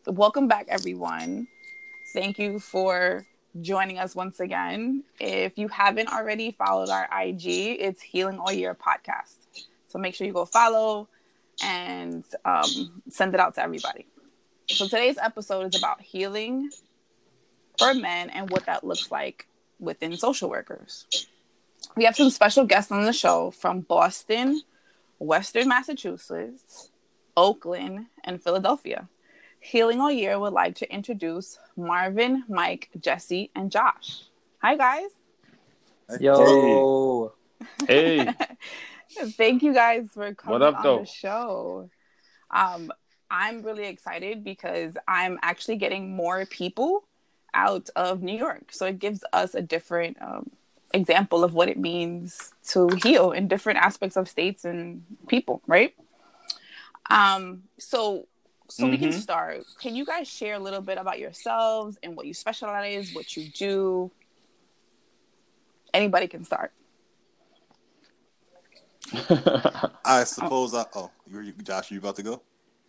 welcome back, everyone. Thank you for joining us once again. If you haven't already followed our IG, it's Healing All Year Podcast. So make sure you go follow and send it out to everybody. So today's episode is about healing for men and what that looks like within social workers. We have some special guests on the show from Boston, Western Massachusetts, Oakland, and Philadelphia. Healing All Year would like to introduce Marvin, Mike, Jesse, and Josh. Hi, guys. Yo. Hey. Thank you guys for What coming up, on though? the show. I'm really excited because I'm actually getting more people out of New York. So it gives us a different example of what it means to heal in different aspects of states and people, right? So we can start. Can you guys share a little bit about yourselves and what you specialize, what you do? Anybody can start. I suppose Josh, you about to go?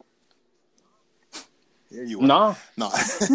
Here you No. are. No.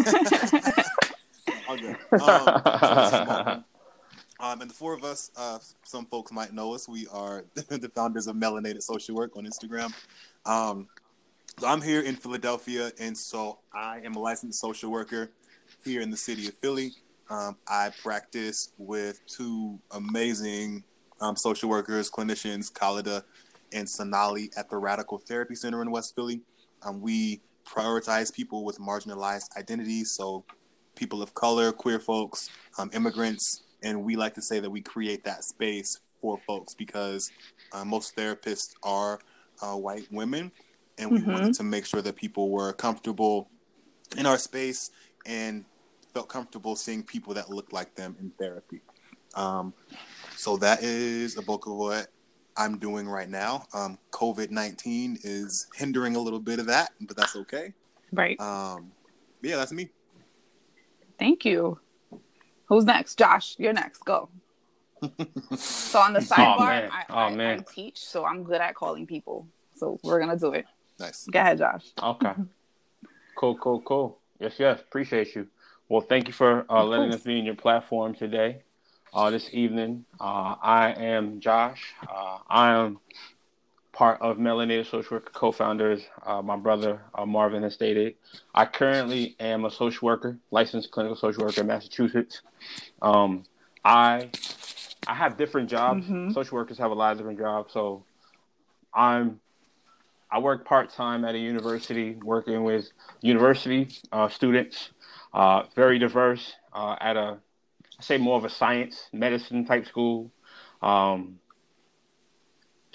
I'll go. So this is Martin. And the four of us, some folks might know us. We are the founders of Melanated Social Work on Instagram. So I'm here in Philadelphia, and so I am a licensed social worker here in the city of Philly. I practice with two amazing social workers, clinicians, Khalida and Sonali at the Radical Therapy Center in West Philly. We prioritize people with marginalized identities, so people of color, queer folks, immigrants, and we like to say that we create that space for folks because most therapists are white women, and we wanted to make sure that people were comfortable in our space and felt comfortable seeing people that look like them in therapy. So that is a bulk of what I'm doing right now. COVID-19 is hindering a little bit of that, but that's okay. Right. Yeah, that's me. Thank you. Who's next? Josh, you're next. Go. So on the sidebar, I teach, so I'm good at calling people. So we're going to do it. Nice. Go ahead, Josh. Okay. Cool. Yes. Appreciate you. Well, thank you for letting us be in your platform today, this evening. I am Josh. I am part of Melanated Social Worker co-founders. My brother, Marvin, has stated. I currently am a social worker, licensed clinical social worker in Massachusetts. I have different jobs. Social workers have a lot of different jobs. So I work part-time at a university, working with university students, very diverse, at I say more of a science, medicine type school. It's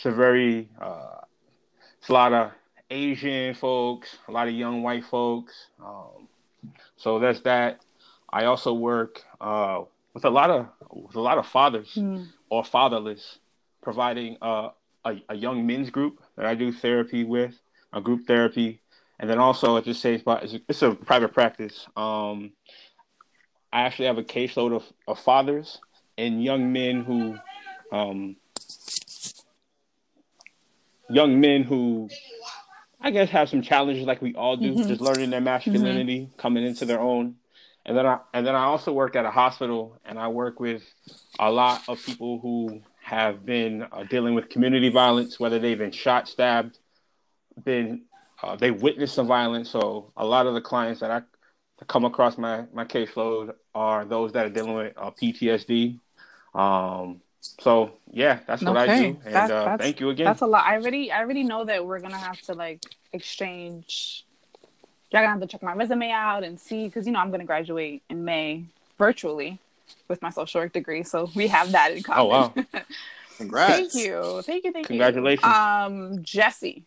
a lot of Asian folks, a lot of young white folks. So there's that. I also work with a lot of fathers or fatherless, providing a young men's group that I do therapy with, a group therapy, and then also at the same spot, it's a private practice. I actually have a caseload of fathers and young men who I guess have some challenges like we all do, just learning their masculinity, coming into their own. And then I also work at a hospital, and I work with a lot of people who have been dealing with community violence, whether they've been shot, stabbed, they witnessed some violence. So a lot of the clients that I come across my caseload are those that are dealing with PTSD. So yeah, that's what I do. And thank you again. That's a lot. I already know that we're gonna have to exchange. You're gonna have to check my resume out and see, because I'm gonna graduate in May virtually with my social work degree. So we have that in common. Oh wow! Congrats! Thank you. Congratulations, Jesse.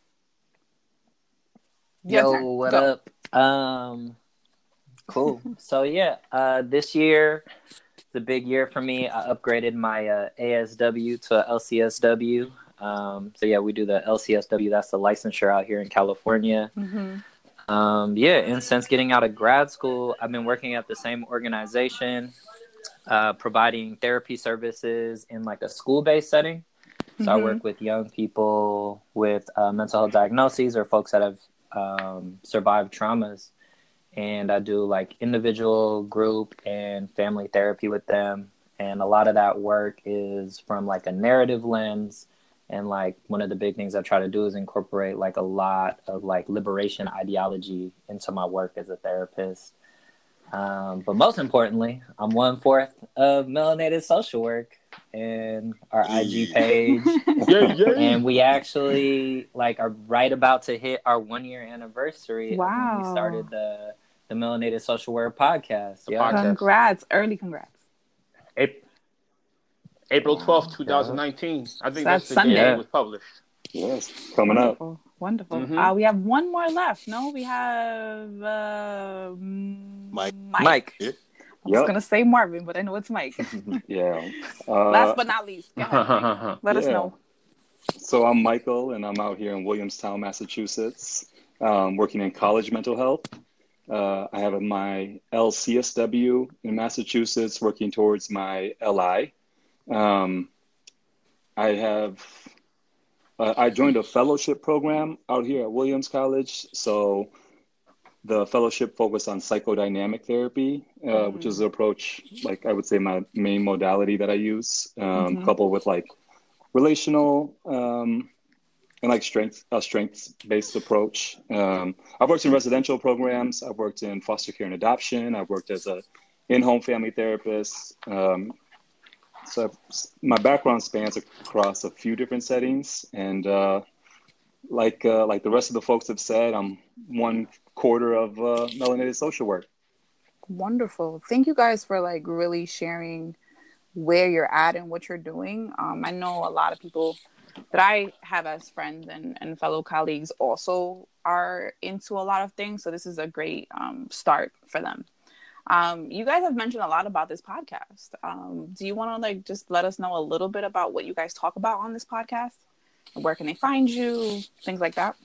Yo, what up? Cool. So this year it's a big year for me. I upgraded my ASW to a LCSW. We do the LCSW. That's the licensure out here in California. And since getting out of grad school, I've been working at the same organization, providing therapy services in a school-based setting. So I work with young people with mental health diagnoses or folks that have survived traumas. and I do like individual, group, and family therapy with them. And a lot of that work is from like a narrative lens. And like one of the big things I try to do is incorporate like a lot of like liberation ideology into my work as a therapist. But most importantly, I'm 1/4 of Melanated Social Work and our IG page. And we actually like are right about to hit our 1-year anniversary of when we started the Melanated Social Work podcast. Congrats. Early congrats. April 12th, 2019. I think that's the Sunday. day it was published. Yes, coming up. Wonderful. We have one more left. No, we have Mike. I was going to say Marvin, but I know it's Mike. Yeah. Last but not least, go ahead, Mike. Let us know. So I'm Michael, and I'm out here in Williamstown, Massachusetts, working in college mental health. I have my LCSW in Massachusetts, working towards my LI. I joined a fellowship program out here at Williams College. So the fellowship focused on psychodynamic therapy, which is the approach, like I would say my main modality that I use, coupled with like relational and like strengths-based approach. I've worked in residential programs. I've worked in foster care and adoption. I've worked as a in-home family therapist. So my background spans across a few different settings, and like the rest of the folks have said, I'm 1/4 of Melanated Social Work. Wonderful. Thank you guys for like really sharing where you're at and what you're doing. I know a lot of people that I have as friends and fellow colleagues also are into a lot of things, so this is a great start for them. You guys have mentioned a lot about this podcast. Do you want to like just let us know a little bit about what you guys talk about on this podcast? Where can they find you? Things like that.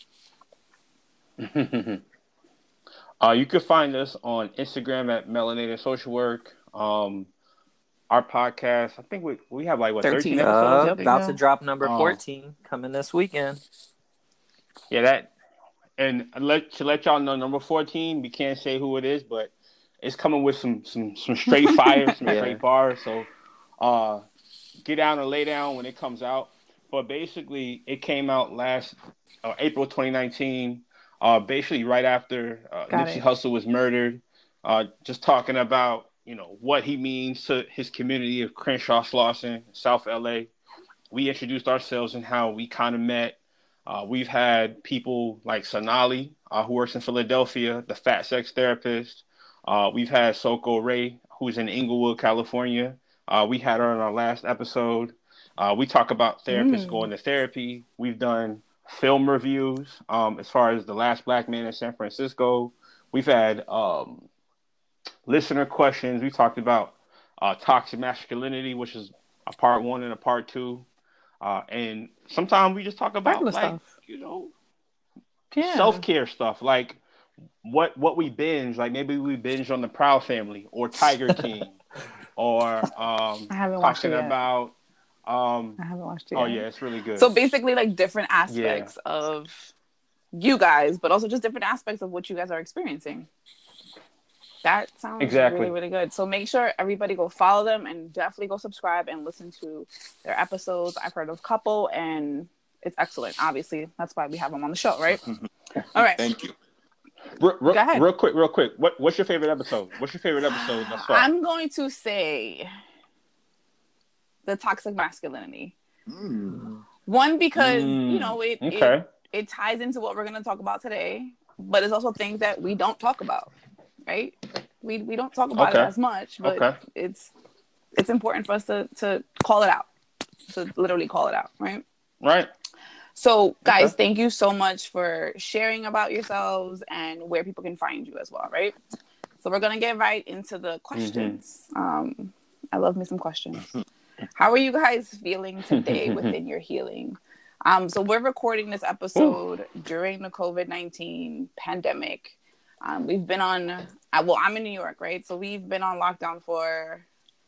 You can find us on Instagram at Melanated Social Work. Our podcast, I think we have like 13 episodes. About to drop number 14 coming this weekend. Yeah, to let y'all know, number 14, we can't say who it is, but it's coming with some straight fire, straight bars. So get down and lay down when it comes out. But basically, it came out last April 2019, basically right after Nipsey Hussle was murdered. Just talking about, what he means to his community of Crenshaw, Slauson, South LA. We introduced ourselves and how we kind of met. We've had people like Sonali, who works in Philadelphia, the fat sex therapist. We've had Soko Ray, who's in Inglewood, California. We had her on our last episode. We talk about therapists going to therapy. We've done film reviews as far as The Last Black Man in San Francisco. We've had listener questions. We talked about toxic masculinity, which is a part 1 and a part 2. And sometimes we just talk about like, self-care stuff. Like what we binge. Like maybe we binge on The Proud Family or Tiger King or I haven't watched it yet. About I haven't watched it yet. Oh yeah, it's really good. So basically like different aspects of you guys, but also just different aspects of what you guys are experiencing. That sounds really, really good. So make sure everybody go follow them and definitely go subscribe and listen to their episodes. I've heard of a couple and it's excellent. Obviously, that's why we have them on the show, right? All right. Thank you. Go ahead. Real quick. What's your favorite episode? What's your favorite episode thus far? I'm going to say the toxic masculinity. One, because, it ties into what we're going to talk about today, but it's also things that we don't talk about. Right? We don't talk about it as much, but it's important for us to call it out, to literally call it out, right? Right. So, guys, thank you so much for sharing about yourselves and where people can find you as well, right? So we're going to get right into the questions. I love me some questions. How are you guys feeling today within your healing? So we're recording this episode during the COVID-19 pandemic. We've been on, I'm in New York, right? So we've been on lockdown for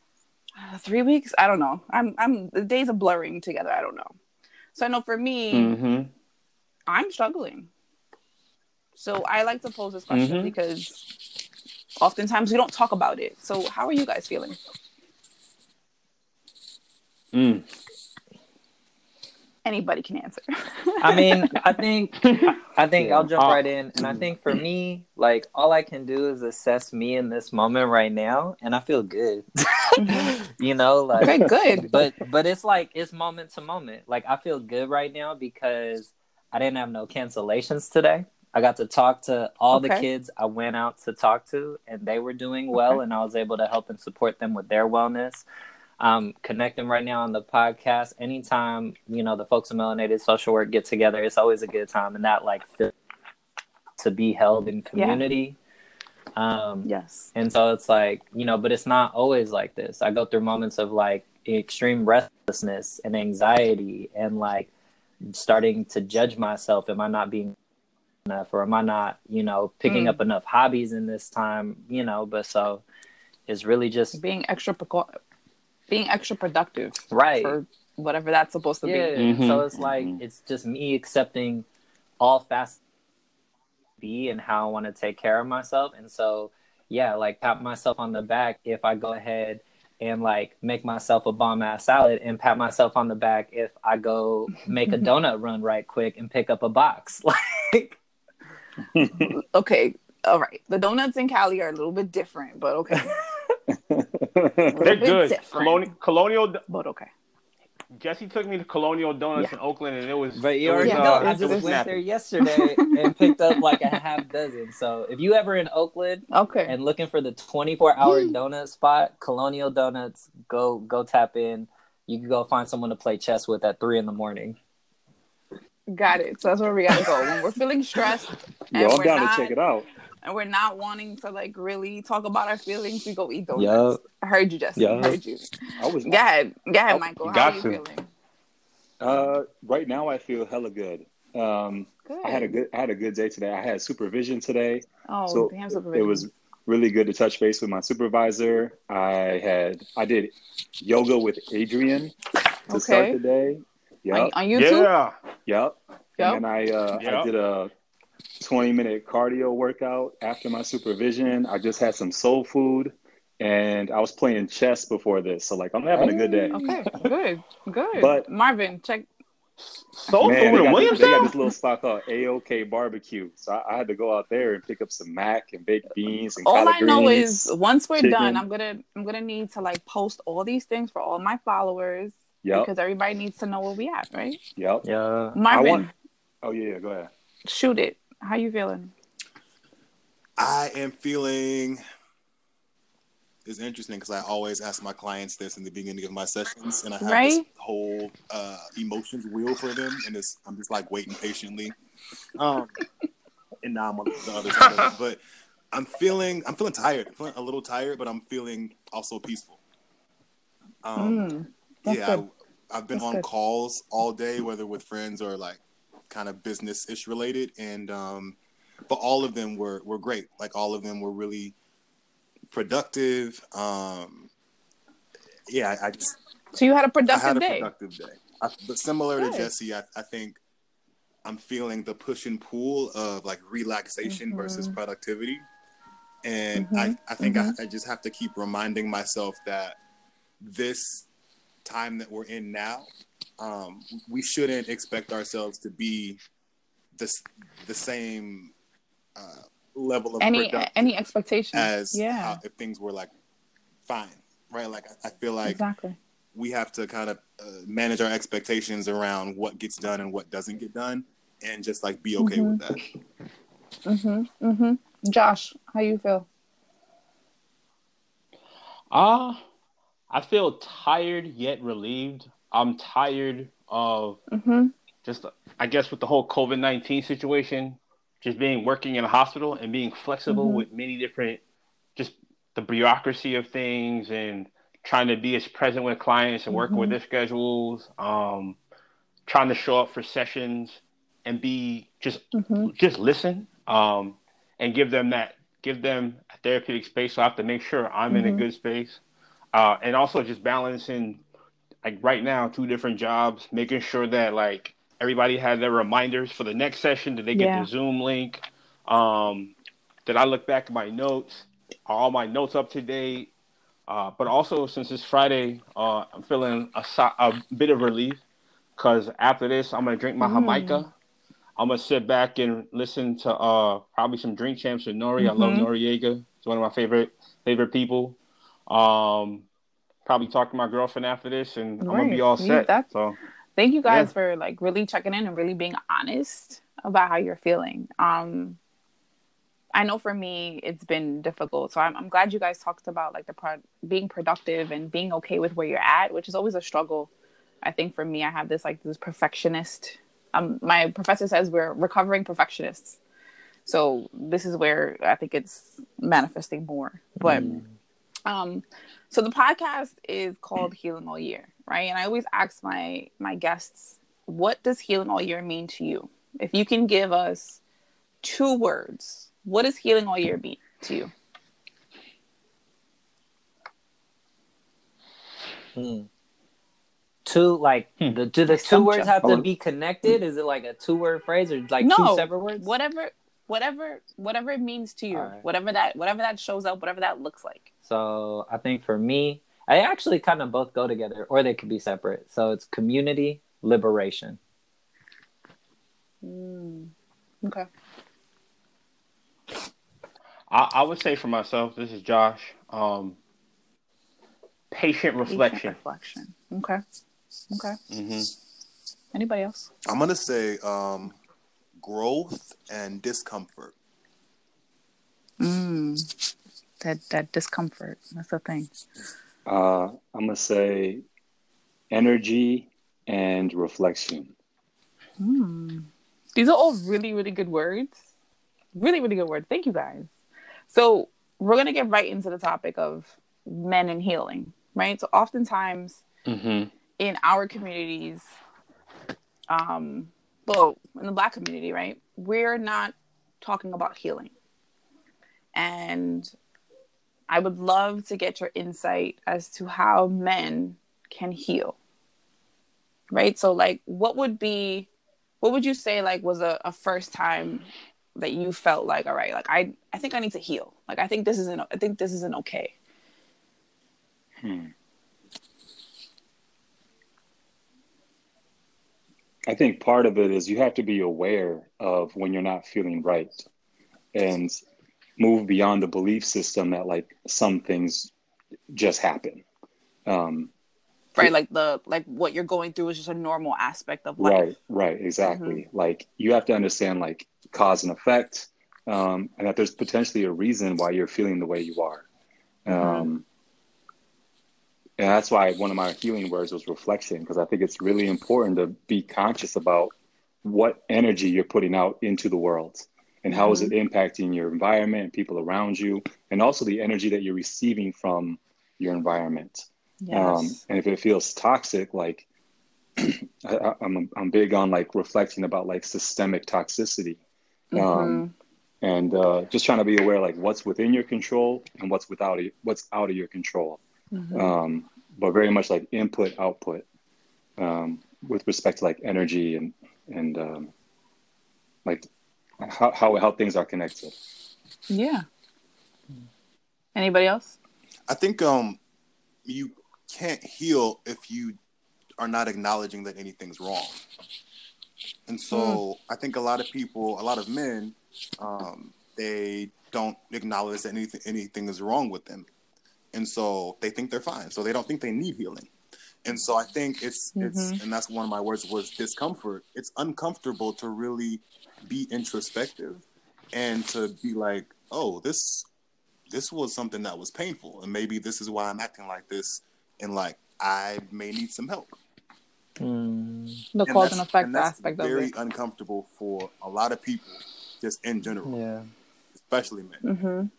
3 weeks. I don't know. The days are blurring together. I don't know. So I know for me, I'm struggling. So I like to pose this question because oftentimes we don't talk about it. So how are you guys feeling? Anybody can answer. I mean, I think I'll jump right in. And I think for me, like, all I can do is assess me in this moment right now, and I feel good. You know, like, okay, good. But it's like, it's moment to moment. Like, I feel good right now because I didn't have no cancellations today. I got to talk to all the kids I went out to talk to, and they were doing well, and I was able to help and support them with their wellness. Connecting right now on the podcast. Anytime, you know, the folks in Melanated Social Work get together, it's always a good time, and that, like, to be held in community. Yes. And so it's like, you know, but it's not always like this. I go through moments of, like, extreme restlessness and anxiety and, like, starting to judge myself. Am I not being enough, or am I not, you know, picking up enough hobbies in this time, you know? But so it's really just being extra productive, right, for whatever that's supposed to be. So it's like, it's just me accepting all facets be and how I want to take care of myself. And so, yeah, like, pat myself on the back if I go ahead and, like, make myself a bomb ass salad, and pat myself on the back if I go make a donut run right quick and pick up a box. Like, okay, all right. The donuts in Cali are a little bit different, but okay. They're good. Colonial, but okay. Jesse took me to Colonial Donuts in Oakland, and it was. But you already know, I just went there yesterday and picked up like a half dozen. So if you ever in Oakland, and looking for the 24-hour donut spot, Colonial Donuts, go tap in. You can go find someone to play chess with at 3 a.m. Got it. So that's where we gotta go when we're feeling stressed. And I'm down to check it out. And we're not wanting to, like, really talk about our feelings. We go eat donuts. I heard you, Jesse. I heard you. Go ahead, Michael. How are you feeling? Right now I feel hella good. Good. I had a good day today. I had supervision today. Oh, damn supervision. It was really good to touch base with my supervisor. I did yoga with Adrian to start the day. Yep. On YouTube? Yep. And then I did a 20-minute cardio workout after my supervision. I just had some soul food, and I was playing chess before this. So, like, I'm having a good day. Okay, good. But Marvin, check. Soul food in Williamstown? They got this little spot called AOK Barbecue. So I had to go out there and pick up some mac and baked beans and collard greens. All I know is once we're done, I'm gonna need to, like, post all these things for all my followers. Because everybody needs to know where we at, right? Yep. Yeah. Marvin. Oh yeah, go ahead. Shoot it. How you feeling? I am feeling. It's interesting because I always ask my clients this in the beginning of my sessions, and I have this whole emotions wheel for them, and I'm just, like, waiting patiently. And now I'm on the other side of it. But I'm feeling tired. I'm feeling a little tired, but I'm feeling also peaceful. I've been on calls all day, whether with friends or, like, kind of business-ish related, and but all of them were great. Like, all of them were really productive. So you had a productive day. But similar to Jesse, I think I'm feeling the push and pull of, like, relaxation versus productivity, and I think I just have to keep reminding myself that this time that we're in now, we shouldn't expect ourselves to be the same level of any expectation as if things were, like, fine, right? Like, I feel like we have to kind of manage our expectations around what gets done and what doesn't get done, and just, like, be okay with that. Josh, how you feel? I feel tired yet relieved. I'm tired of just, I guess, with the whole COVID-19 situation, just working in a hospital and being flexible with many different, just the bureaucracy of things, and trying to be as present with clients and working with their schedules, trying to show up for sessions and be just listen, and give them a therapeutic space. So I have to make sure I'm in a good space. And also just balancing, like, right now, 2 different jobs, making sure that, like, everybody had their reminders for the next session. Did they get the Zoom link? Did I look back at my notes? Are all my notes up to date? But also, since it's Friday, I'm feeling a bit of relief because after this, I'm gonna drink my Jamaica. I'm gonna sit back and listen to probably some Drink Champs with Nori. I love Noriega. He's one of my favorite people. Probably talk to my girlfriend after this, and I'm gonna be all set. So thank you guys for like really checking in and really being honest about how you're feeling. I know for me it's been difficult, so I'm glad you guys talked about like being productive and being okay with where you're at, which is always a struggle. I think for me, I have this perfectionist. My professor says we're recovering perfectionists, so this is where I think it's manifesting more. But so the podcast is called Healing All Year, right? And I always ask my guests, what does healing all year mean to you? If you can give us 2 words. What does healing all year mean to you? Do the 2 words have to be connected? Is it like a 2-word phrase or like 2 separate words? Whatever it means to you. Right. Whatever that shows up, whatever that looks like. So I think for me, I actually kind of both go together, or they could be separate. So it's community, liberation. Okay. I would say for myself, this is Josh. Patient reflection. Okay. Anybody else? I'm gonna say growth and discomfort. That discomfort. That's the thing. I'm gonna say energy and reflection. These are all really, really good words. Really, really good words. Thank you guys. So we're going to get right into the topic of men and healing, right? So oftentimes in our communities, in the Black community, right, we're not talking about healing. And I would love to get your insight as to how men can heal, right? So like, what would you say like was a first time that you felt like, all right, like I think I need to heal. Like I think this isn't okay. I think part of it is you have to be aware of when you're not feeling right and move beyond the belief system that like some things just happen. Right, like what you're going through is just a normal aspect of life. Right, exactly. Like you have to understand like cause and effect, and that there's potentially a reason why you're feeling the way you are. And that's why one of my healing words was reflection, because I think it's really important to be conscious about what energy you're putting out into the world and how is it impacting your environment and people around you, and also the energy that you're receiving from your environment. Yes. And if it feels toxic, like I'm big on like reflecting about like systemic toxicity, and just trying to be aware like what's within your control and what's out of your control. But very much like input output with respect to like energy and like how things are connected. Yeah. Anybody else? I think you can't heal if you are not acknowledging that anything's wrong. And so I think a lot of men, they don't acknowledge that anything is wrong with them. And so they think they're fine. So they don't think they need healing. And so I think it's and that's one of my words was discomfort. It's uncomfortable to really be introspective and to be like, oh, this was something that was painful. And maybe this is why I'm acting like this. And like, I may need some help. The cause and effect aspect of it. Very uncomfortable for a lot of people, just in general. Yeah. Especially men.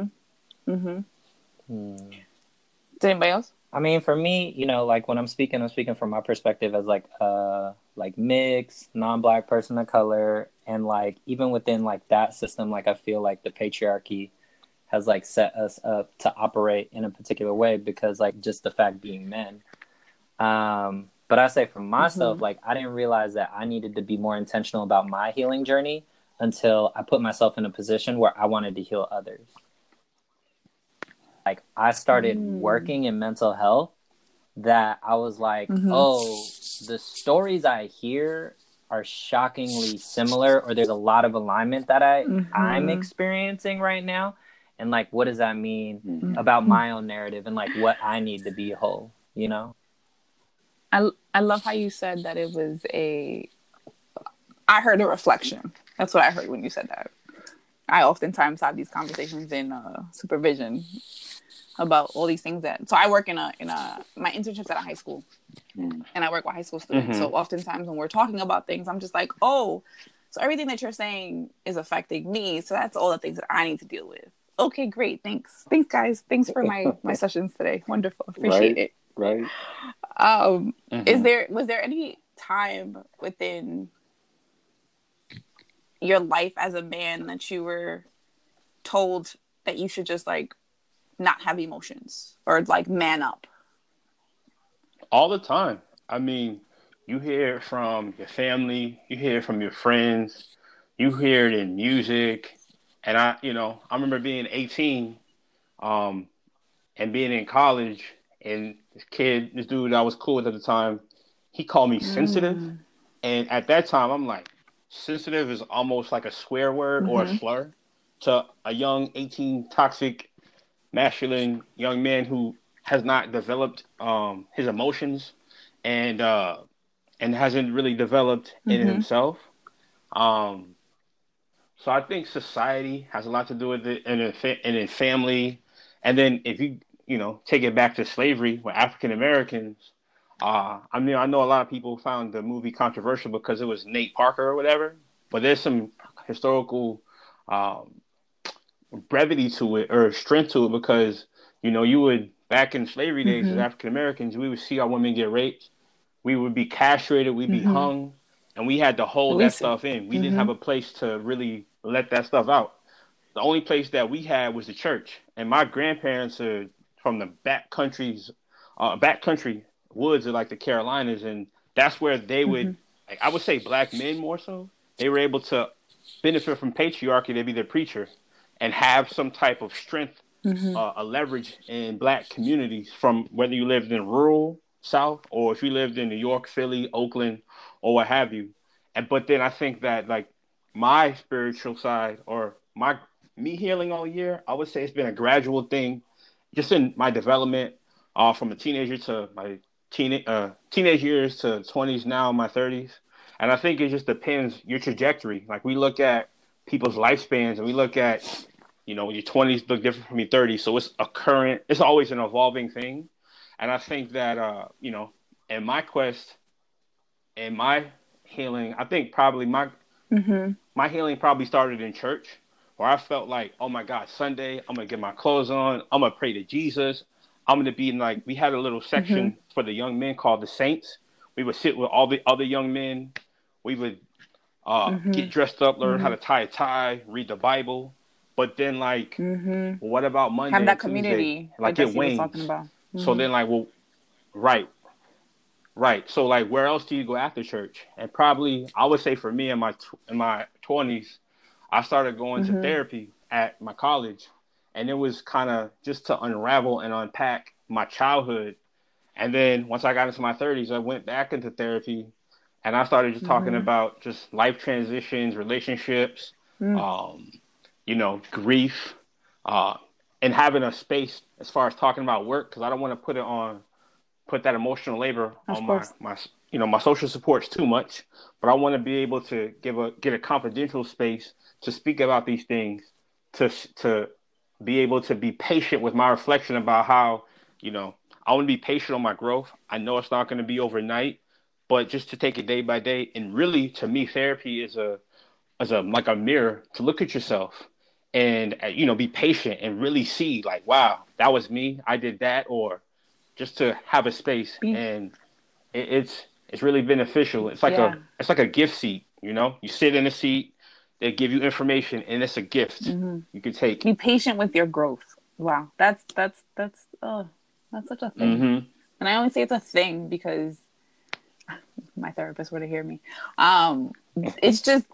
Does anybody else? I mean, for me, you know, like when I'm speaking from my perspective as like mixed, non-Black person of color. And like, even within like that system, like I feel like the patriarchy has like set us up to operate in a particular way because like just the fact being men. But I say for myself, like I didn't realize that I needed to be more intentional about my healing journey until I put myself in a position where I wanted to heal others. Like, I started working in mental health, that I was like, oh, the stories I hear are shockingly similar, or there's a lot of alignment that I'm experiencing right now. And like, what does that mean about my own narrative and like what I need to be whole, you know? I love how you said that it was I heard a reflection. That's what I heard when you said that. I oftentimes have these conversations in supervision about all these things so I work in my internship's at a high school, and I work with high school students. So oftentimes when we're talking about things, I'm just like, oh, so everything that you're saying is affecting me. So that's all the things that I need to deal with. Okay, great. Thanks guys. Thanks for my sessions today. Wonderful. Appreciate it. Right. Was there any time within your life as a man that you were told that you should just like not have emotions or like man up? All the time. I mean, you hear it from your family, you hear it from your friends, you hear it in music. And I remember being 18, and being in college, and this dude I was cool with at the time, he called me sensitive. And at that time, I'm like, sensitive is almost like a swear word or a slur to a young 18 toxic masculine young man who has not developed his emotions and hasn't really developed in himself. So I think society has a lot to do with it, and in family. And then if you take it back to slavery with African Americans, I know a lot of people found the movie controversial because it was Nate Parker or whatever, but there's some historical brevity to it or strength to it, because you would, back in slavery days as African Americans, we would see our women get raped, we would be castrated, we'd be hung, and we had to hold that stuff in. We didn't have a place to really let that stuff out. The only place that we had was the church, and my grandparents are from the backcountry woods of like the Carolinas, and that's where they would, like, I would say black men more so, they were able to benefit from patriarchy to be the preacher and have some type of strength, a leverage in black communities, from whether you lived in rural South or if you lived in New York, Philly, Oakland, or what have you. But then I think that like my spiritual side, or me healing all year, I would say it's been a gradual thing, just in my development, from a teenager to my teenage years to 20s, now in my 30s. And I think it just depends your trajectory. Like, we look at people's lifespans, and we look at, your 20s look different from your 30s. So it's always an evolving thing. And I think that, in my quest and my healing, I think probably my healing probably started in church, where I felt like, oh my God, Sunday, I'm going to get my clothes on. I'm going to pray to Jesus. I'm going to be in, we had a little section for the young men called the Saints. We would sit with all the other young men. We would get dressed up, learn how to tie a tie, read the Bible. But then, what about Monday have that and community, Tuesday? Like, it wanes. So then, right. So, where else do you go after church? And probably, I would say for me in my 20s, I started going to therapy at my college. And it was kind of just to unravel and unpack my childhood. And then once I got into my 30s, I went back into therapy, and I started just talking about just life transitions, relationships, grief, and having a space as far as talking about work, because I don't want to put that emotional labor on my social supports too much, but I want to be able to get a confidential space to speak about these things, to be able to be patient with my reflection about how, I want to be patient on my growth. I know it's not going to be overnight, but just to take it day by day. And really, to me, therapy is like a mirror to look at yourself and, be patient and really see, like, wow, that was me. I did that. Or just to have a space. And it's really beneficial. It's like a gift seat, you sit in a seat, they give you information, and it's a gift you can take. Be patient with your growth. Wow. That's such a thing. And I only say it's a thing because my therapist were to hear me. It's just,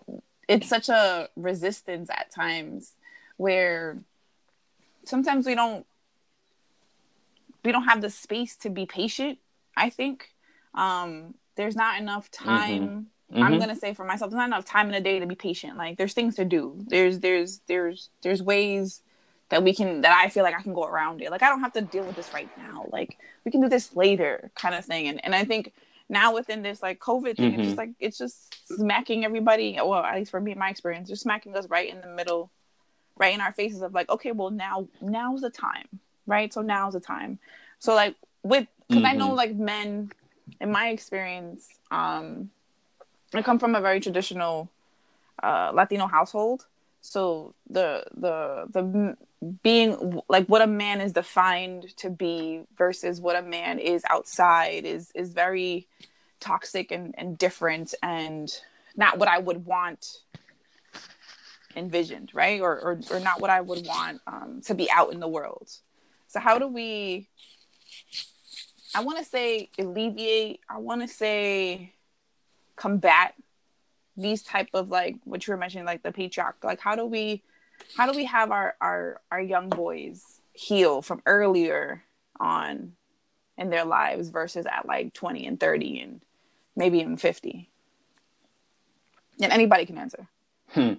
it's such a resistance at times where sometimes we don't have the space to be patient. I think there's not enough time. I'm gonna say for myself, there's not enough time in a day to be patient. Like there's things to do. There's ways that I feel like I can go around it. Like I don't have to deal with this right now. Like we can do this later, kind of thing. And I think now within this like COVID thing, it's just smacking everybody. Well, at least for me, my experience, just smacking us right in the middle, right in our faces of like, okay, well now's the time, right? So now's the time. So like because I know like men, in my experience, I come from a very traditional Latino household. So the being like what a man is defined to be versus what a man is outside is very toxic and different and not what I would want envisioned, right? Or not what I would want to be out in the world. So how do we, I want to say alleviate, I want to say combat these type of like what you were mentioning, like the patriarch, like how do we have our young boys heal from earlier on in their lives versus at like 20 and 30 and maybe even 50? And anybody can answer. I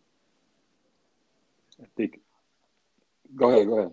think go ahead.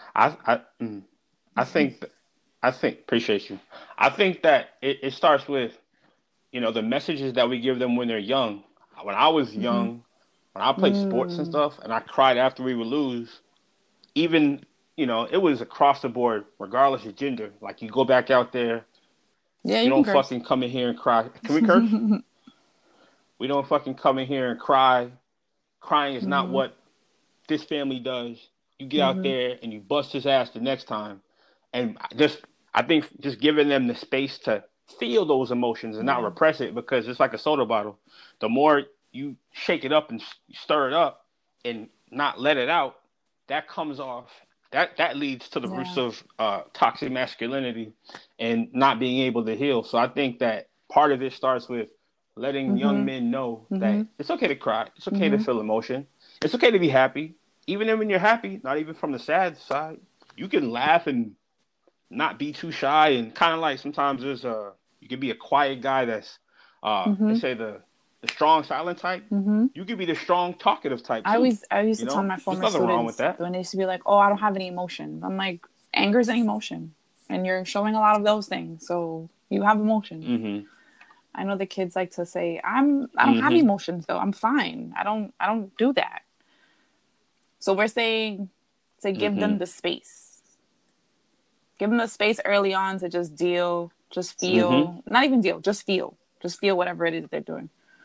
I think appreciate you. I think that it starts with, you know, the messages that we give them when they're young. When I was young, when I played sports and stuff, and I cried after we would lose, even, you know, it was across the board, regardless of gender. Like, you go back out there, Yeah, you don't fucking come in here and cry. Can we curse? We don't fucking come in here and cry. Crying is not what this family does. You get out there and you bust his ass the next time. And I think just giving them the space to feel those emotions and not repress it, because it's like a soda bottle. The more you shake it up and stir it up and not let it out, that comes off. That leads to the roots of toxic masculinity and not being able to heal. So I think that part of it starts with letting young men know that it's okay to cry. It's okay to feel emotion. It's okay to be happy. Even when you're happy, not even from the sad side, you can laugh and not be too shy. And kind of like sometimes you can be a quiet guy that's, they say the strong silent type. You could be the strong talkative type too. I used to tell my former students when they used to be like, oh, I don't have any emotion. I'm like, anger is an emotion. And you're showing a lot of those things. So you have emotions. I know the kids like to say, I don't have emotions though. I'm fine. I don't do that. So we're saying to give them the space. Give them the space early on to just feel, not even deal, just feel whatever it is they're doing.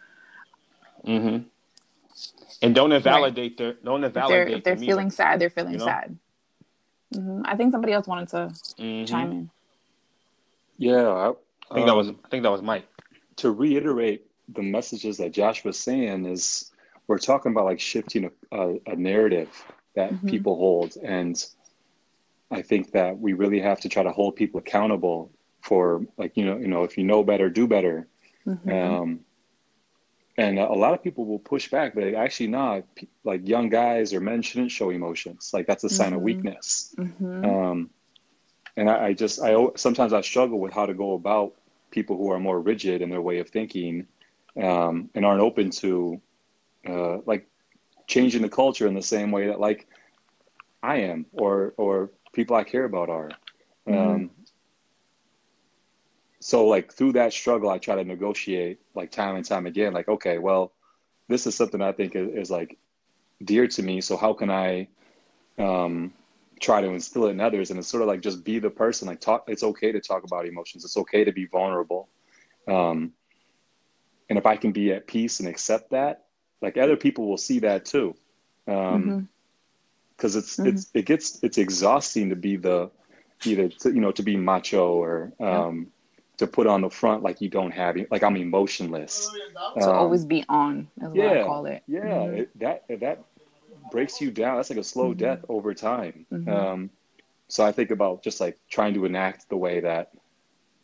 And don't invalidate if they're feeling sad, they're feeling sad. I think somebody else wanted to chime in. Yeah, I think that was Mike. To reiterate the messages that Josh was saying is, we're talking about like shifting a narrative that people hold, and I think that we really have to try to hold people accountable for, like, you know, if you know better, do better. And a lot of people will push back, but actually not. Like, young guys or men shouldn't show emotions. Like, that's a sign of weakness. And I sometimes I struggle with how to go about people who are more rigid in their way of thinking, and aren't open to like changing the culture in the same way that like I am, or people I care about are. So like through that struggle, I try to negotiate like time and time again, like, okay, well, this is something I think is like dear to me. So how can I try to instill it in others? And it's sort of like, just be the person, like it's okay to talk about emotions. It's okay to be vulnerable. And if I can be at peace and accept that, like other people will see that too. Cause it's exhausting to be to be macho or, to put on the front like you don't have it, like I'm emotionless. To always be on is what I call it. Yeah, that breaks you down. That's like a slow death over time. So I think about just like trying to enact the way that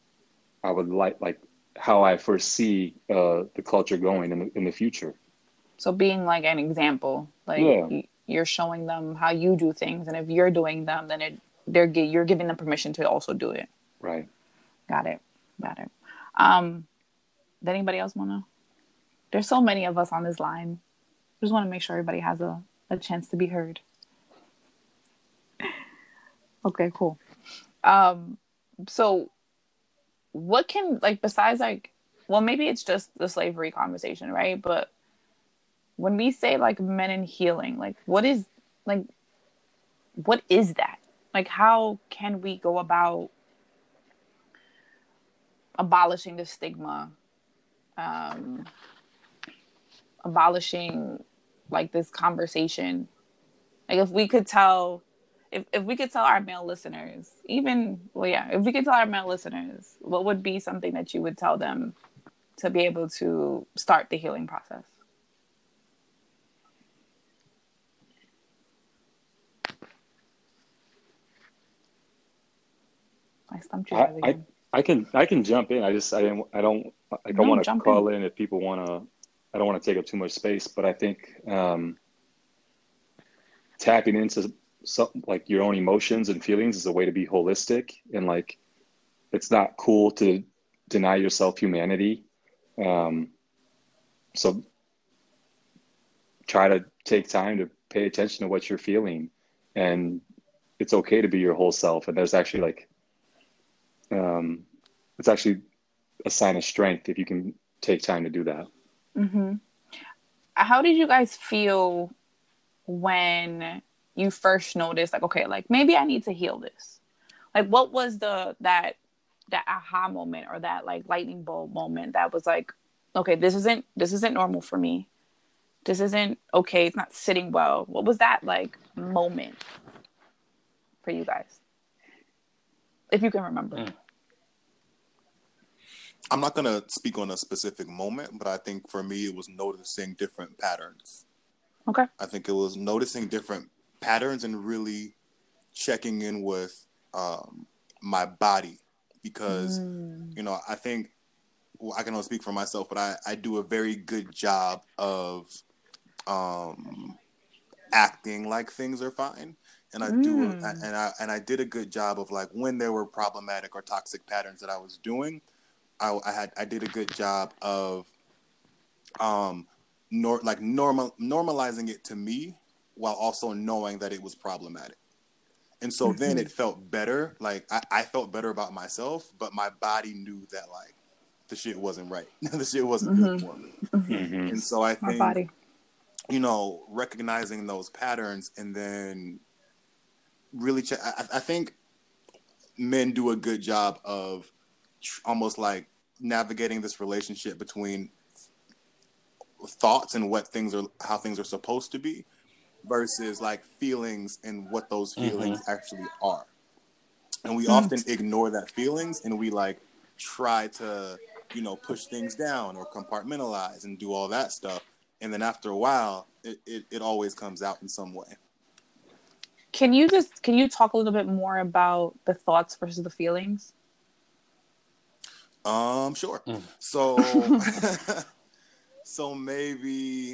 I would like how I foresee the culture going in the future. So being like an example, like Yeah. you're showing them how you do things, and if you're doing them, then you're giving them permission to also do it. Right. Got it. Does anybody else wanna? There's so many of us on this line. Just want to make sure everybody has a chance to be heard. Okay, cool. So what can, like, besides, like, well, maybe it's just the slavery conversation, right? But when we say like men in healing, like what is that? Like, how can we go about abolishing the stigma, abolishing like this conversation? Like, if we could tell our male listeners, if we could tell our male listeners, what would be something that you would tell them to be able to start the healing process? I stumped you guys again. I can jump in. I don't like, I want to call in if people want to. I don't want to take up too much space, but I think tapping into like your own emotions and feelings is a way to be holistic, and like it's not cool to deny yourself humanity. So try to take time to pay attention to what you're feeling, and it's okay to be your whole self. And there's actually like it's actually a sign of strength if you can take time to do that. Mm-hmm. How did you guys feel when you first noticed, like, okay, like maybe I need to heal this? Like, what was that aha moment, or that like lightning bulb moment that was like, okay, this isn't normal for me. This isn't okay. It's not sitting well. What was that like moment for you guys, if you can remember? I'm not going to speak on a specific moment, but I think for me, it was noticing different patterns. Okay. I think it was noticing different patterns and really checking in with my body, because, you know, I think, well, I can only speak for myself, but I do a very good job of acting like things are fine. And I did a good job of, like, when there were problematic or toxic patterns that I was doing, I did a good job of normalizing it to me, while also knowing that it was problematic. And so then it felt better. Like I felt better about myself, but my body knew that, like, the shit wasn't right. The shit wasn't good for me. And so I think, you know, recognizing those patterns and then really I think men do a good job of almost like navigating this relationship between thoughts and how things are supposed to be, versus like feelings and what those feelings actually are. And we often ignore that feelings, and we like try to, you know, push things down or compartmentalize and do all that stuff. And then after a while, it always comes out in some way. Can you talk a little bit more about the thoughts versus the feelings? Sure. So, so maybe,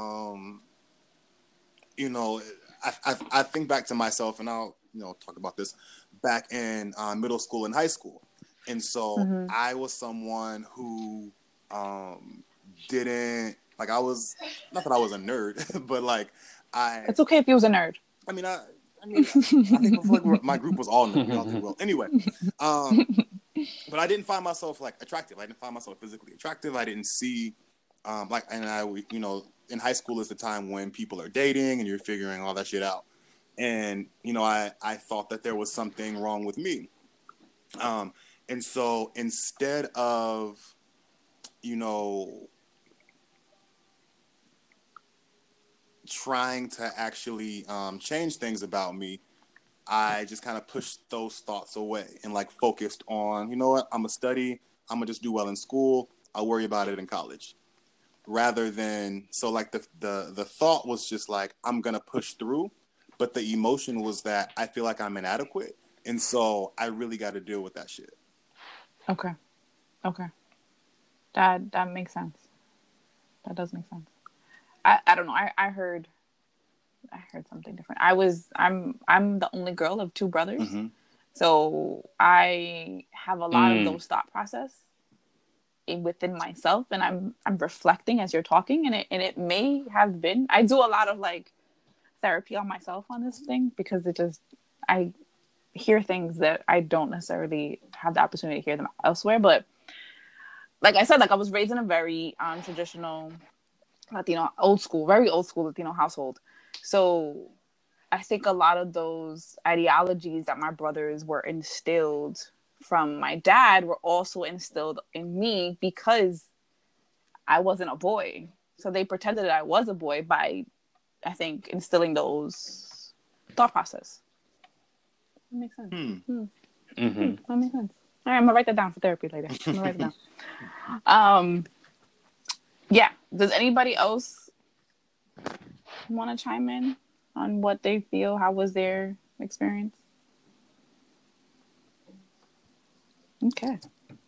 you know, I think back to myself, and I'll, you know, talk about this back in middle school and high school. And so I was someone who didn't, like, I was, not that I was a nerd, but like It's okay if you was a nerd. I mean, I think like my group was all nerds. We all did well. Anyway, but I didn't find myself like attractive. I didn't find myself physically attractive. I didn't see, you know, in high school is the time when people are dating and you're figuring all that shit out. And, you know, I thought that there was something wrong with me. And so instead of, you know, trying to actually change things about me, I just kind of pushed those thoughts away and like focused on, you know what, I'm gonna study, I'm gonna just do well in school, I'll worry about it in college. Rather than, so like the thought was just like, I'm gonna push through, but the emotion was that I feel like I'm inadequate, and so I really got to deal with that shit. Okay. That makes sense. That does make sense. I don't know. I heard something different. I'm the only girl of two brothers. Mm-hmm. So I have a lot of those thought process within myself, and I'm reflecting as you're talking, and it may have been. I do a lot of like therapy on myself on this thing because I hear things that I don't necessarily have the opportunity to hear them elsewhere. But like I said, like I was raised in a very traditional Latino, very old school Latino household. So I think a lot of those ideologies that my brothers were instilled from my dad were also instilled in me because I wasn't a boy. So they pretended that I was a boy by, I think, instilling those thought process. That makes sense. That makes sense. All right, I'm gonna write that down for therapy later. I'm gonna write it down. Yeah. Does anybody else want to chime in on what they feel? How was their experience? Okay.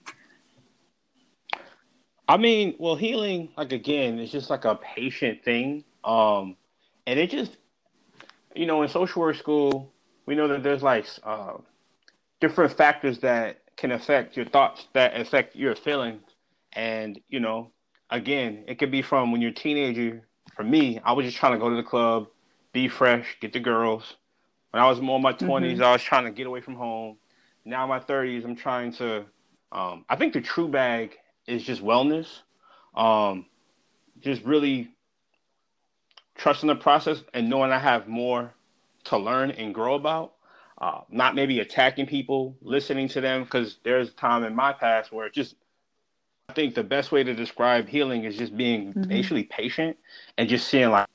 I mean, well, healing, like again, it's just like a patient thing. And it just, in social work school, we know that there's like different factors that can affect your thoughts, that affect your feelings. And, again, it could be from when you're a teenager. For me, I was just trying to go to the club, be fresh, get the girls. When I was more in my 20s, I was trying to get away from home. Now in my 30s, I'm trying to, I think the true bag is just wellness. Just really trusting the process and knowing I have more to learn and grow about. Not maybe attacking people, listening to them, because there's a time in my past where I think the best way to describe healing is just being basically patient and just seeing like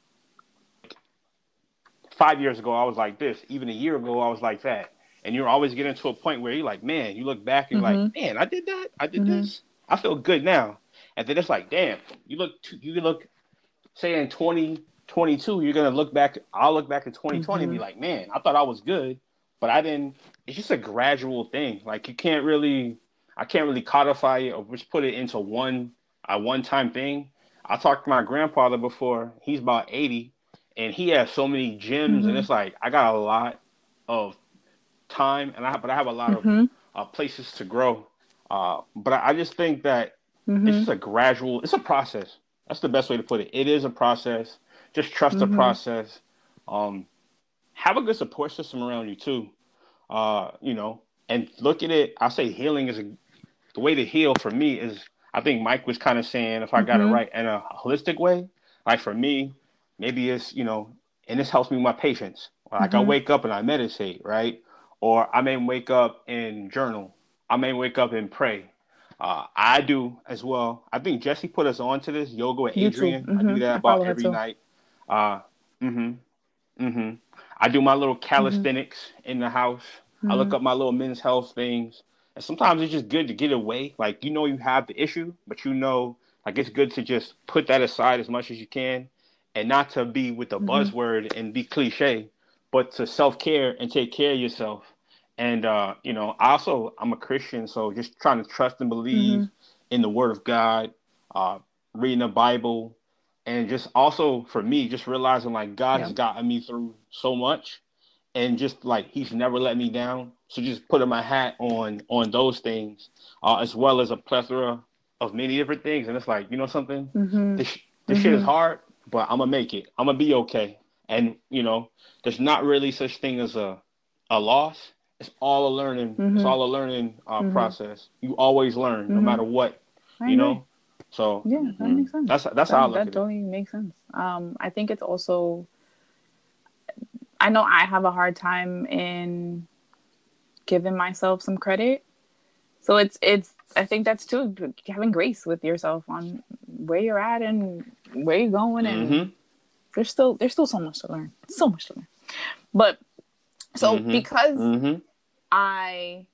5 years ago I was like this, even a year ago I was like that, and you're always getting to a point where you're like, man, you look back and you're like, man, I did that, I did this, I feel good now, and then it's like, damn, you look, say in 2022, you're gonna look back. I'll look back at 2020 and be like, man, I thought I was good, but I didn't. It's just a gradual thing. Like I can't really codify it or just put it into a one-time thing. I talked to my grandfather before. He's about 80, and he has so many gyms, and it's like I got a lot of time, but I have a lot of places to grow. But I just think that it's just it's a process. That's the best way to put it. It is a process. Just trust the process. Have a good support system around you too. And look at it. I say healing is the way to heal for me is, I think Mike was kind of saying, if I got it right, in a holistic way. Like for me, maybe it's, and this helps me with my patience. Like I wake up and I meditate, right? Or I may wake up and journal. I may wake up and pray. I do as well. I think Jesse put us on to this yoga with Adrian. I do that about every night. I do my little calisthenics in the house. I look up my little men's health things. And sometimes it's just good to get away. Like, you have the issue, but like it's good to just put that aside as much as you can and not to be with the buzzword and be cliche, but to self-care and take care of yourself. And, I'm a Christian, so just trying to trust and believe in the word of God, reading the Bible, and just also for me, just realizing like God has gotten me through so much and just like he's never let me down. So just putting my hat on those things, as well as a plethora of many different things. And it's like, something, this shit is hard, but I'm going to make it. I'm going to be okay. And, there's not really such thing as a loss. It's all a learning. It's all a learning process. You always learn, no matter what, So yeah, that makes sense. That's how I look at it. That totally makes sense. I think it's also, I know I have a hard time in giving myself some credit. So it's I think that's too, having grace with yourself on where you're at and where you're going, and there's still so much to learn. So much to learn. But so because I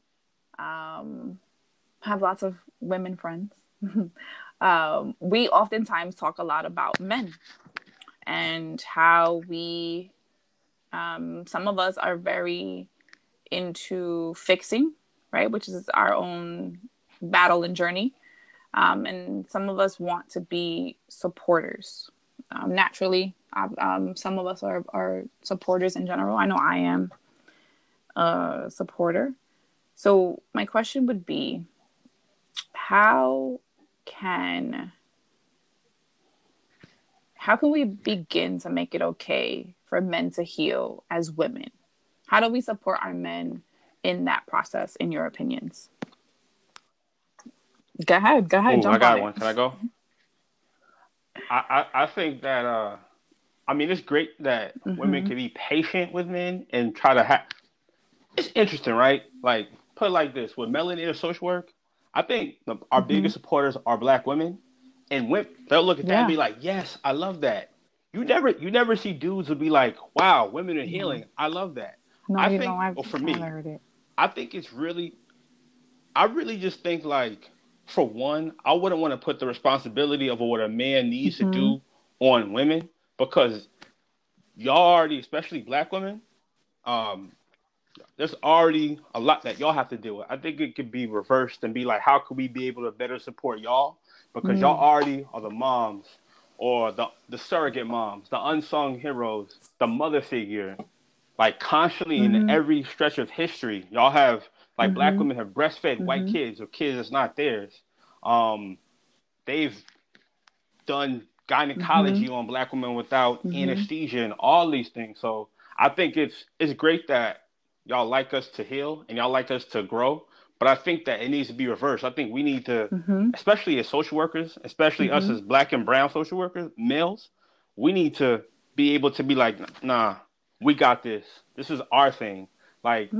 have lots of women friends, we oftentimes talk a lot about men and how we some of us are very into fixing, right, which is our own battle and journey, and some of us want to be supporters. naturally. Some of us are supporters in general. I know I am a supporter. So my question would be, how can we begin to make it okay for men to heal as women? How do we support our men in that process, in your opinions? Go ahead, Oh, I jump got on one. it. Can I go? I think that I mean, it's great that women can be patient with men and try to have. It's interesting, right? Like, put it like this: with melanated social work, I think our biggest supporters are Black women, and women, they'll look at that and Yeah. be like, "Yes, I love that." You never see dudes who be like, "Wow, women are healing. I love that." No, I you think, don't. I or for haven't me, heard it. I think it's really, I really just think like, for one, I wouldn't want to put the responsibility of what a man needs to do on women because y'all already, especially Black women, um, there's already a lot that y'all have to deal with. I think it could be reversed and be like, how could we be able to better support y'all? Because y'all already are the moms or the surrogate moms, the unsung heroes, the mother figure. Like constantly in every stretch of history, y'all have like Black women have breastfed white kids or kids that's not theirs. They've done gynecology on Black women without anesthesia and all these things. So I think it's great that y'all like us to heal and y'all like us to grow, but I think that it needs to be reversed. I think we need to, especially as social workers, especially us as Black and brown social workers, males, we need to be able to be like, nah, we got this. This is our thing. Like,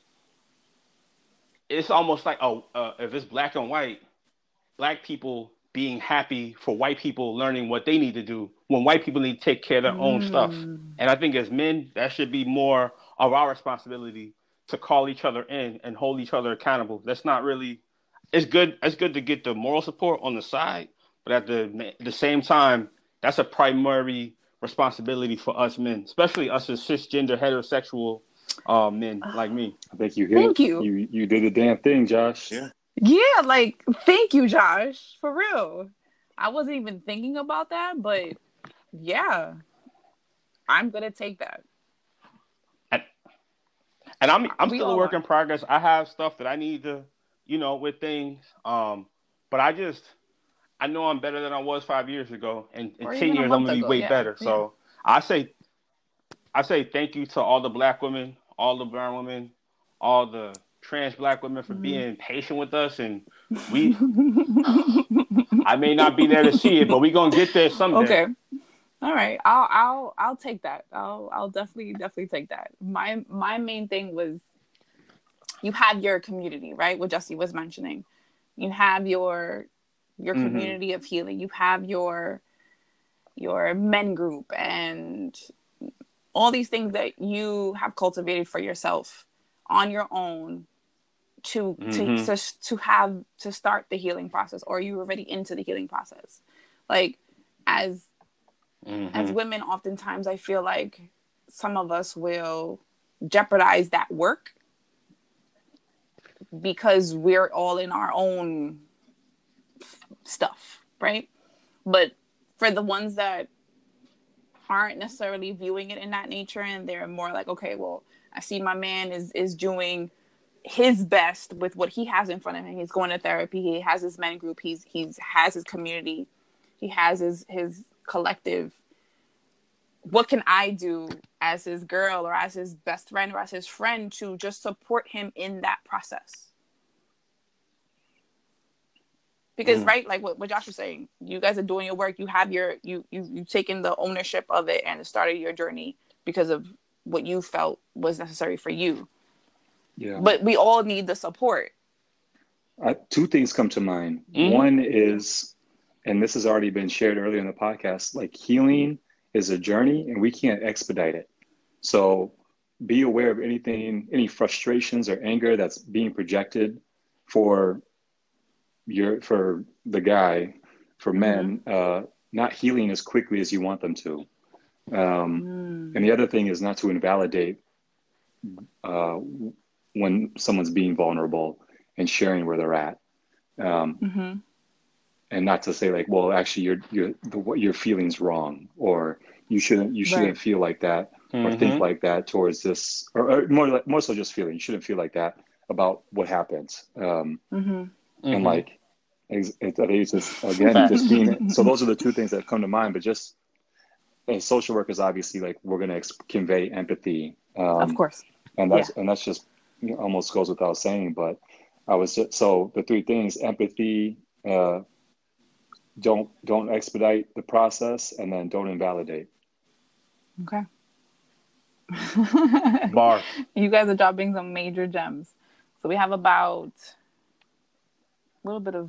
it's almost like, if it's Black and white, Black people being happy for white people learning what they need to do when white people need to take care of their own stuff. And I think as men, that should be more of our responsibility to call each other in and hold each other accountable. That's not really, it's good. It's good to get the moral support on the side, but at the same time, that's a primary responsibility for us men, especially us as cisgender heterosexual men like me. I think you hit Thank it. you. You did the damn thing, Josh. Yeah. Yeah, like, thank you, Josh. For real. I wasn't even thinking about that, but yeah, I'm gonna take that. And I'm We still a all work are. in progress. I have stuff that I need to, with things. But I know I'm better than I was 5 years ago, and in Or 10 even a years I'm month gonna be ago. way Yeah. better. Yeah. So I say thank you to all the Black women, all the brown women, all the trans Black women for being patient with us, and we I may not be there to see it, but we gonna get there someday. Okay. All right. I'll take that. I'll definitely take that. My main thing was, you have your community, right? What Jesse was mentioning. You have your community of healing. You have your men group and all these things that you have cultivated for yourself on your own to start the healing process, or you're already into the healing process. Like, as women, oftentimes I feel like some of us will jeopardize that work because we're all in our own stuff, right? But for the ones that aren't necessarily viewing it in that nature, and they're more like, okay, well, I see my man is doing his best with what he has in front of him. He's going to therapy. He has his men group. He's has his community. He has his collective. What can I do as his girl or as his best friend or as his friend to just support him in that process? Because right, like what Josh was saying, you guys are doing your work. You have you've taken the ownership of it and started your journey because of what you felt was necessary for you. Yeah. But we all need the support. Two things come to mind. One is, and this has already been shared earlier in the podcast, like healing is a journey and we can't expedite it. So be aware of any frustrations or anger that's being projected for the guy, for men, not healing as quickly as you want them to. And the other thing is not to invalidate when someone's being vulnerable and sharing where they're at. And and not to say like, well, actually what your feeling's wrong, or you shouldn't feel like that or think like that towards this, or more so just feeling. You shouldn't feel like that about what happens. And like, it's just, again, just being, so those are the two things that come to mind, but just as social workers, obviously, like we're going to convey empathy. Of course. And that's just, almost goes without saying, but so the three things: empathy, don't expedite the process, and then don't invalidate. Okay. Bar. You guys are dropping some major gems. So we have about a little bit of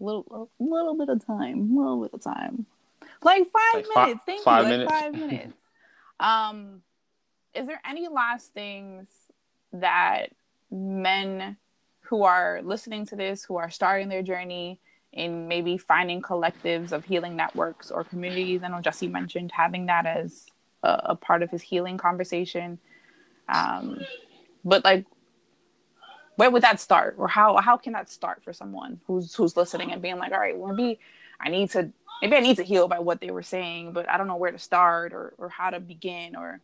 time. Like 5 minutes. Thank you. 5 minutes. Like 5 minutes. Is there any last things that men who are listening to this, who are starting their journey in maybe finding collectives of healing networks or communities? I know Jesse mentioned having that as a part of his healing conversation. But like, where would that start, or how can that start for someone who's listening and being like, all right, well, maybe I need to heal by what they were saying, but I don't know where to start or how to begin, or.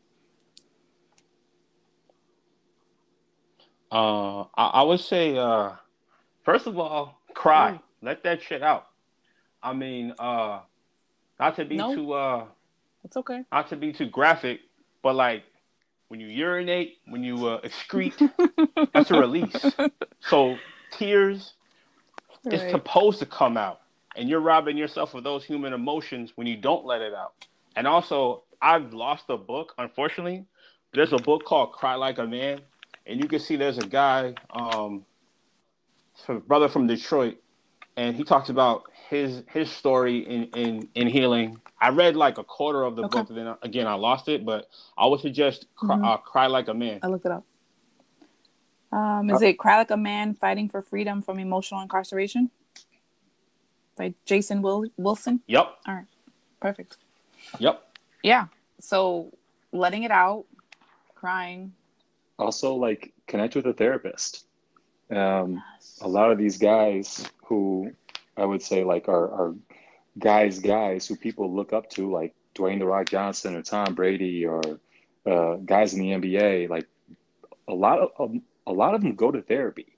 I would say, first of all, cry. Let that shit out. I mean, not to be too it's okay. Not to be too graphic, but like when you urinate, when you excrete, that's a release. So tears is supposed to come out, and you're robbing yourself of those human emotions when you don't let it out. And also, I've lost a book, unfortunately. There's a book called Cry Like a Man, and you can see there's a guy, a brother from Detroit, and he talks about his story in healing. I read like a quarter of the book, and then again I lost it. But I would suggest Cry Like a Man. I looked it up. Is it Cry Like a Man: Fighting for Freedom from Emotional Incarceration by Jason Wilson? Yep. All right. Perfect. Yep. Yeah. So letting it out, crying. Also, like, connect with a therapist. A lot of these guys who I would say like are guys who people look up to, like Dwayne "The Rock" Johnson or Tom Brady, or guys in the NBA, like a lot of them go to therapy.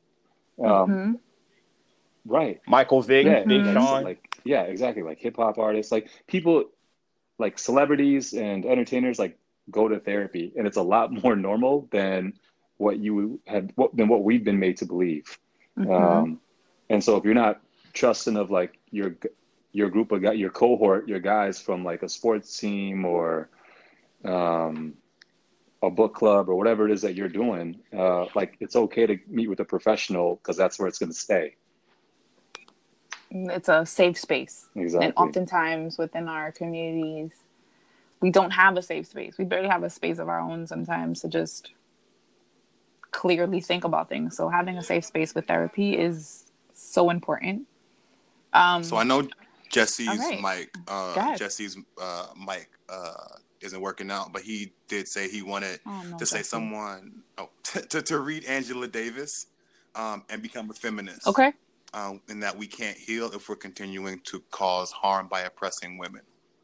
Right. Michael Vick, Big Sean. Like, yeah, exactly. Like hip hop artists, like people, like celebrities and entertainers, like go to therapy, and it's a lot more normal than what we've been made to believe. And so if you're not trusting of like your group of guys, your cohort, your guys from like a sports team or a book club or whatever it is that you're doing, like it's okay to meet with a professional, because that's where it's going to stay. It's a safe space. Exactly. And oftentimes within our communities, we don't have a safe space. We barely have a space of our own sometimes to just clearly think about things. So having a safe space with therapy is so important. So I know Jesse's mic isn't working out, but he did say he wanted say someone to read Angela Davis and become a feminist. Okay. And that we can't heal if we're continuing to cause harm by oppressing women.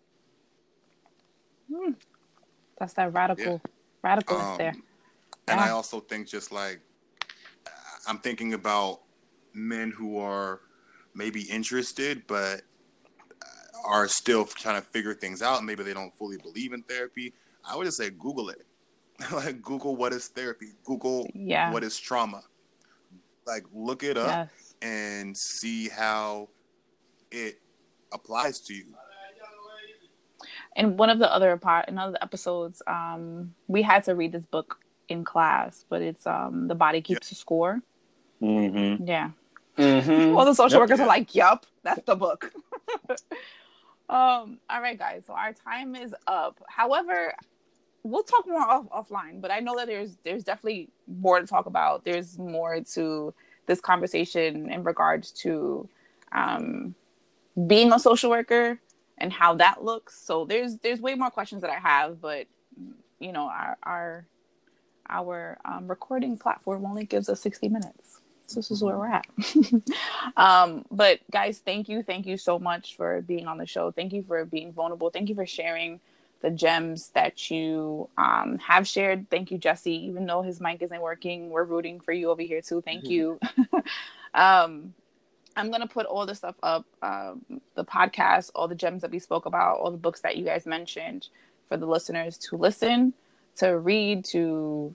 That's that radicalness there. And I also think, just like, I'm thinking about men who are maybe interested, but are still trying to figure things out. Maybe they don't fully believe in therapy. I would just say Google it. Like, Google what is therapy. Google what is trauma. Like, look it up and see how it applies to you. In one of the other episodes, we had to read this book in class, but it's The Body Keeps a Score. Mm-hmm. Yeah. Mm-hmm. All the social workers are like, yup, that's the book. All right, guys. So our time is up. However, we'll talk more offline, but I know that there's definitely more to talk about. There's more to this conversation in regards to being a social worker and how that looks. So there's way more questions that I have, but you know, our recording platform only gives us 60 minutes. this is where we're at. But guys, thank you so much for being on the show. Thank you for being vulnerable. Thank you for sharing the gems that you have shared. Thank you, Jesse. Even though his mic isn't working, we're rooting for you over here too. Thank you. I'm going to put all the stuff up, the podcast, all the gems that we spoke about, all the books that you guys mentioned for the listeners to listen, to read, to,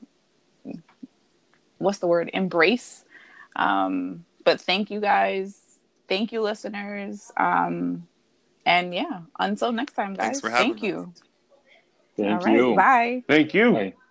embrace. But thank you guys. Thank you, listeners. And yeah, until next time, guys. Thanks for having Thank you. Thank All you. right, bye. Thank you. Bye.